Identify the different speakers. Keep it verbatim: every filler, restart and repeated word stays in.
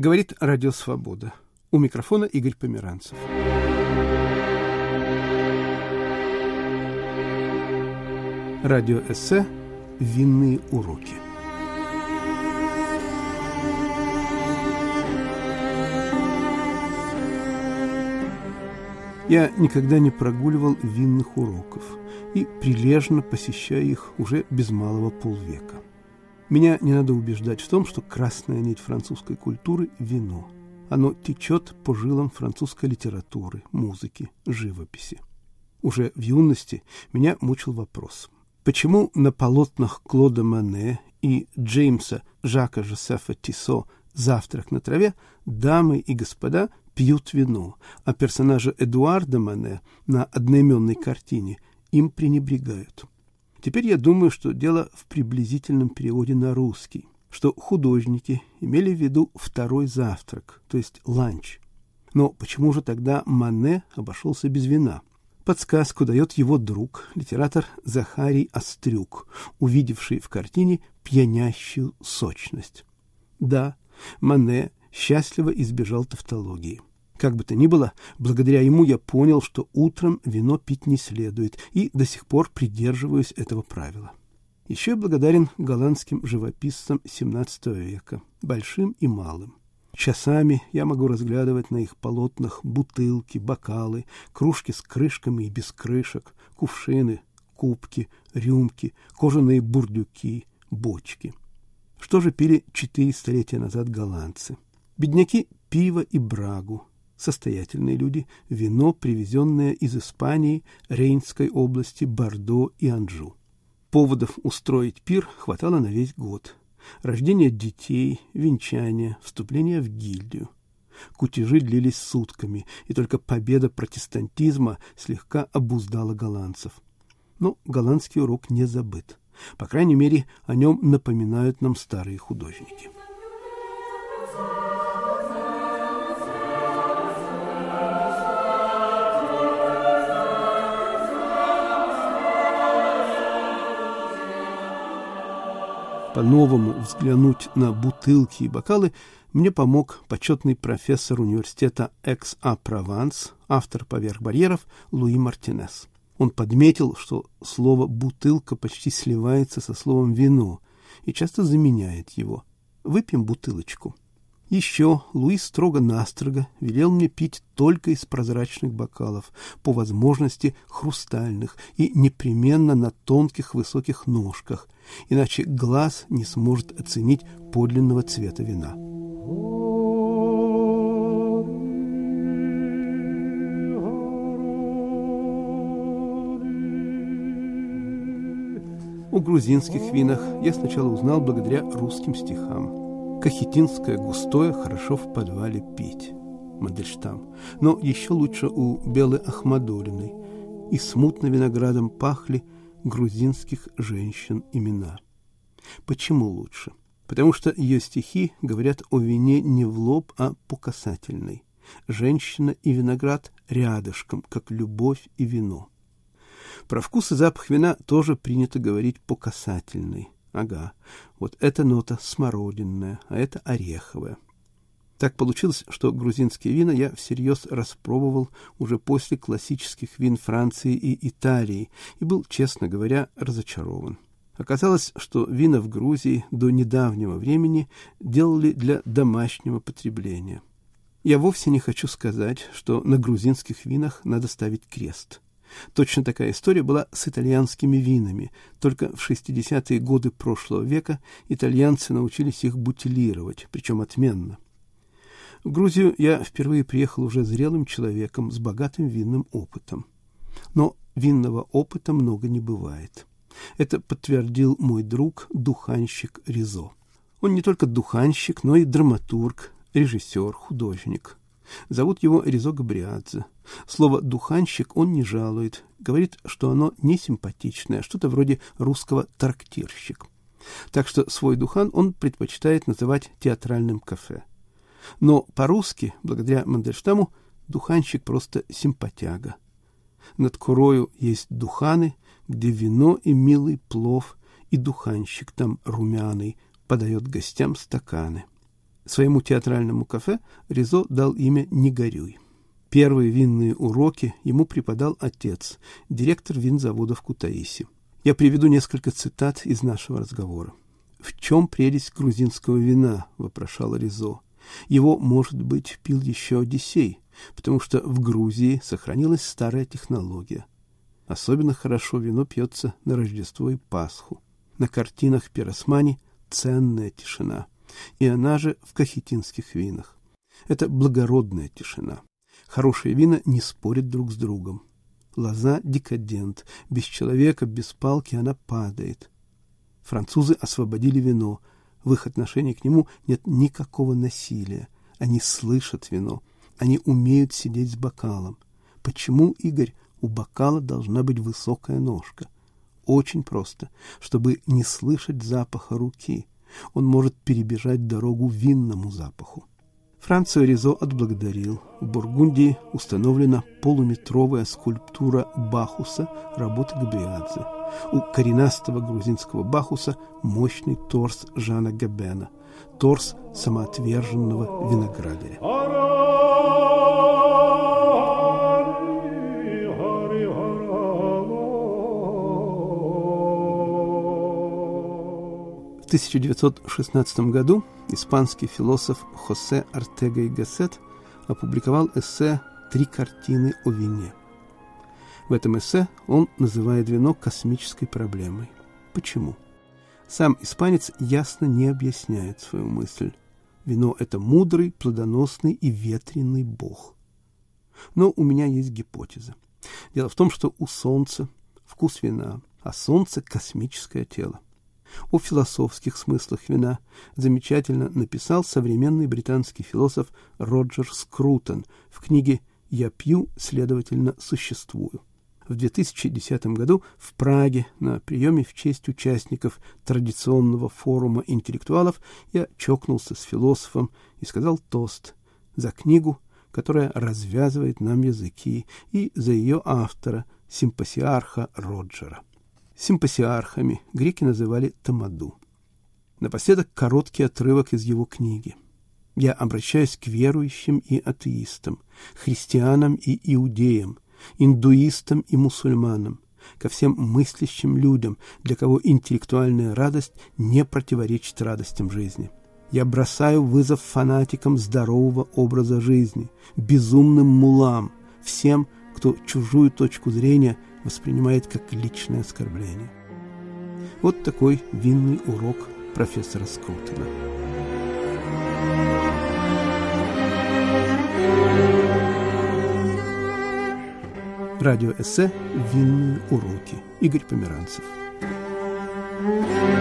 Speaker 1: Говорит Радио Свобода. У микрофона Игорь Померанцев. Радиоэссе «Винные уроки». Я никогда не прогуливал винных уроков и прилежно посещаю их уже без малого полвека. Меня не надо убеждать в том, что красная нить французской культуры – вино. Оно течет по жилам французской литературы, музыки, живописи. Уже в юности меня мучил вопрос: почему на полотнах Клода Моне и Джеймса Жака Жозефа Тиссо «Завтрак на траве» дамы и господа пьют вино, а персонажа Эдуарда Моне на одноименной картине им пренебрегают? Теперь я думаю, что дело в приблизительном переводе на русский, что художники имели в виду второй завтрак, то есть ланч. Но почему же тогда Моне обошелся без вина? Подсказку дает его друг, литератор Захарий Острюк, увидевший в картине пьянящую сочность. Да, Моне счастливо избежал тавтологии. Как бы то ни было, благодаря ему я понял, что утром вино пить не следует, и до сих пор придерживаюсь этого правила. Еще я благодарен голландским живописцам семнадцатого века, большим и малым. Часами я могу разглядывать на их полотнах бутылки, бокалы, кружки с крышками и без крышек, кувшины, кубки, рюмки, кожаные бурдюки, бочки. Что же пили четыре столетия назад голландцы? Бедняки – пиво и брагу. Состоятельные люди – вино, привезенное из Испании, Рейнской области, Бордо и Анжу. Поводов устроить пир хватало на весь год. Рождение детей, венчание, вступление в гильдию. Кутежи длились сутками, и только победа протестантизма слегка обуздала голландцев. Но голландский урок не забыт. По крайней мере, о нем напоминают нам старые художники. По-новому взглянуть на бутылки и бокалы мне помог почетный профессор университета Экс-А-Прованс, автор «Поверх барьеров» Луи Мартинес. Он подметил, что слово «бутылка» почти сливается со словом «вино» и часто заменяет его. Выпьем бутылочку. Еще Луи строго-настрого велел мне пить только из прозрачных бокалов, по возможности хрустальных и непременно на тонких высоких ножках, иначе глаз не сможет оценить подлинного цвета вина. О грузинских винах я сначала узнал благодаря русским стихам. Кахетинское густое хорошо в подвале пить. Мандельштам. Но еще лучше у Белы Ахмадулиной. И смутно виноградом пахли грузинских женщин имена. Почему лучше? Потому что ее стихи говорят о вине не в лоб, а по касательной. Женщина и виноград рядышком, как любовь и вино. Про вкус и запах вина тоже принято говорить по касательной. Ага, вот эта нота смородинная, а это ореховая. Так получилось, что грузинские вина я всерьез распробовал уже после классических вин Франции и Италии и был, честно говоря, разочарован. Оказалось, что вина в Грузии до недавнего времени делали для домашнего потребления. Я вовсе не хочу сказать, что на грузинских винах надо ставить крест. Точно такая история была с итальянскими винами. Только в шестидесятые годы прошлого века итальянцы научились их бутилировать, причем отменно. В Грузию я впервые приехал уже зрелым человеком с богатым винным опытом. Но винного опыта много не бывает. Это подтвердил мой друг, духанщик Ризо. Он не только духанщик, но и драматург, режиссер, художник. Зовут его Ризо Габриадзе. Слово «духанщик» он не жалует. Говорит, что оно не симпатичное, что-то вроде русского «трактирщик». Так что свой духан он предпочитает называть театральным кафе. Но по-русски, благодаря Мандельштаму, духанщик просто симпатяга. Над Курою есть духаны, где вино и милый плов, и духанщик там румяный подает гостям стаканы. Своему театральному кафе Ризо дал имя «Не горюй». Первые винные уроки ему преподал отец, директор винзавода в Кутаиси. Я приведу несколько цитат из нашего разговора. «В чем прелесть грузинского вина?» – вопрошал Ризо. «Его, может быть, пил еще Одиссей, потому что в Грузии сохранилась старая технология. Особенно хорошо вино пьется на Рождество и Пасху. На картинах Пиросмани ценная тишина, и она же в кахетинских винах. Это благородная тишина. Хорошие вина не спорят друг с другом. Лоза – декадент, без человека, без палки она падает. Французы освободили вино, в их отношении к нему нет никакого насилия. Они слышат вино, они умеют сидеть с бокалом. Почему, Игорь, у бокала должна быть высокая ножка? Очень просто, чтобы не слышать запаха руки. Он может перебежать дорогу винному запаху. Францию Ризо отблагодарил. В Бургундии установлена полуметровая скульптура Бахуса работы Габриадзе. У коренастого грузинского Бахуса мощный торс Жана Габена, торс самоотверженного виноградаря. В тысяча девятьсот шестнадцатом году испанский философ Хосе Ортега и Гассет опубликовал эссе «Три картины о вине». В этом эссе он называет вино космической проблемой. Почему? Сам испанец ясно не объясняет свою мысль. Вино – это мудрый, плодоносный и ветреный бог. Но у меня есть гипотеза. Дело в том, что у Солнца вкус вина, а Солнце – космическое тело. О философских смыслах вина замечательно написал современный британский философ Роджер Скрутон в книге «Я пью, следовательно, существую». В две тысячи десятом году в Праге на приеме в честь участников традиционного форума интеллектуалов я чокнулся с философом и сказал тост за книгу, которая развязывает нам языки, и за ее автора, симпосиарха Роджера. Симпосиархами греки называли тамаду. Напоследок короткий отрывок из его книги. Я обращаюсь к верующим и атеистам, христианам и иудеям, индуистам и мусульманам, ко всем мыслящим людям, для кого интеллектуальная радость не противоречит радостям жизни. Я бросаю вызов фанатикам здорового образа жизни, безумным муллам, всем, кто чужую точку зрения воспринимает как личное оскорбление. Вот такой винный урок профессора Скрутона. Радиоэссе «Винные уроки». Игорь Померанцев.